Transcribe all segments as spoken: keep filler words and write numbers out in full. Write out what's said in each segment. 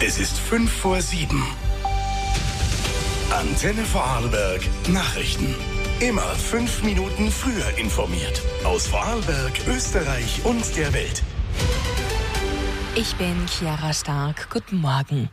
Es ist fünf vor sieben. Antenne Vorarlberg Nachrichten. Immer fünf Minuten früher informiert. Aus Vorarlberg, Österreich und der Welt. Ich bin Chiara Stark. Guten Morgen.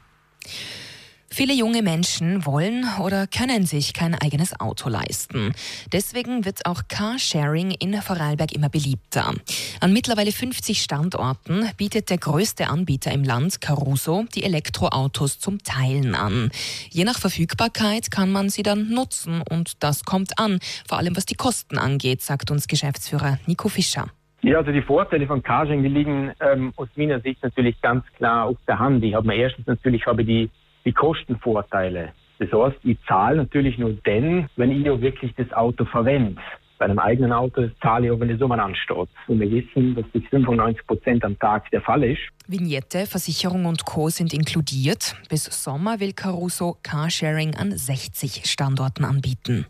Viele junge Menschen wollen oder können sich kein eigenes Auto leisten. Deswegen wird auch Carsharing in Vorarlberg immer beliebter. An mittlerweile fünfzig Standorten bietet der größte Anbieter im Land, Caruso, die Elektroautos zum Teilen an. Je nach Verfügbarkeit kann man sie dann nutzen und das kommt an, vor allem was die Kosten angeht, sagt uns Geschäftsführer Nico Fischer. Ja, also die Vorteile von Carsharing, die liegen ähm, aus meiner Sicht natürlich ganz klar auf der Hand. Ich habe mir erstens natürlich habe ich die die Kostenvorteile. Das heißt, ich zahle natürlich nur dann, wenn ich ja wirklich das Auto verwende. Bei einem eigenen Auto zahle ich auch, wenn die Summe ansteht. Und wir wissen, dass das fünfundneunzig Prozent am Tag der Fall ist. Vignette, Versicherung und Co. sind inkludiert. Bis Sommer will Caruso Carsharing an sechzig Standorten anbieten.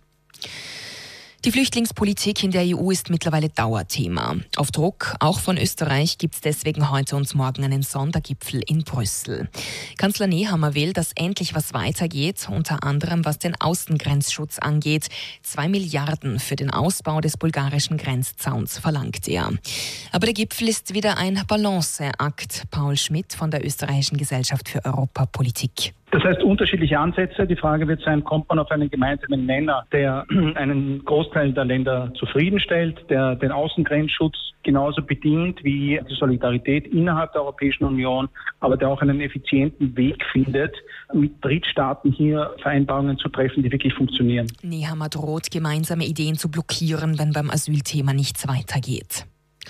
Die Flüchtlingspolitik in der E U ist mittlerweile Dauerthema. Auf Druck, auch von Österreich, gibt es deswegen heute und morgen einen Sondergipfel in Brüssel. Kanzler Nehammer will, dass endlich was weitergeht, unter anderem was den Außengrenzschutz angeht. Zwei Milliarden für den Ausbau des bulgarischen Grenzzauns verlangt er. Aber der Gipfel ist wieder ein Balanceakt. Paul Schmidt von der Österreichischen Gesellschaft für Europapolitik. Das heißt, unterschiedliche Ansätze. Die Frage wird sein, kommt man auf einen gemeinsamen Nenner, der einen Großteil der Länder zufriedenstellt, der den Außengrenzschutz genauso bedingt wie die Solidarität innerhalb der Europäischen Union, aber der auch einen effizienten Weg findet, mit Drittstaaten hier Vereinbarungen zu treffen, die wirklich funktionieren. Nehammer droht, gemeinsame Ideen zu blockieren, wenn beim Asylthema nichts weitergeht.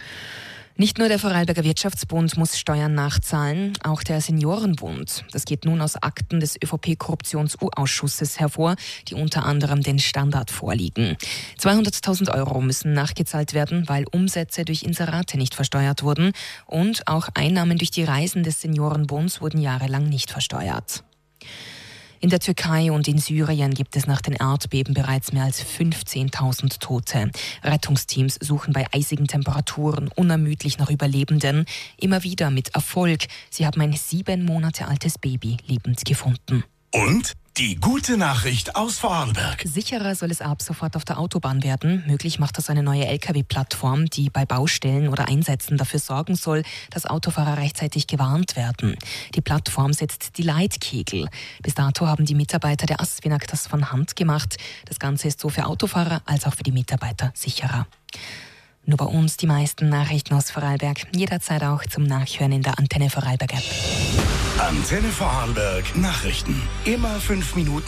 Nicht nur der Vorarlberger Wirtschaftsbund muss Steuern nachzahlen, auch der Seniorenbund. Das geht nun aus Akten des ÖVP-Korruptions-U-Ausschusses hervor, die unter anderem den Standard vorliegen. zweihunderttausend Euro müssen nachgezahlt werden, weil Umsätze durch Inserate nicht versteuert wurden. Und auch Einnahmen durch die Reisen des Seniorenbunds wurden jahrelang nicht versteuert. In der Türkei und in Syrien gibt es nach den Erdbeben bereits mehr als fünfzehntausend Tote. Rettungsteams suchen bei eisigen Temperaturen unermüdlich nach Überlebenden. Immer wieder mit Erfolg. Sie haben ein sieben Monate altes Baby lebend gefunden. Und die gute Nachricht aus Vorarlberg. Sicherer soll es ab sofort auf der Autobahn werden. Möglich macht das eine neue L K W-Plattform, die bei Baustellen oder Einsätzen dafür sorgen soll, dass Autofahrer rechtzeitig gewarnt werden. Die Plattform setzt die Leitkegel. Bis dato haben die Mitarbeiter der ASFINAG das von Hand gemacht. Das Ganze ist so für Autofahrer als auch für die Mitarbeiter sicherer. Nur bei uns die meisten Nachrichten aus Vorarlberg. Jederzeit auch zum Nachhören in der Antenne Vorarlberg App. Antenne Vorarlberg Nachrichten. Immer fünf Minuten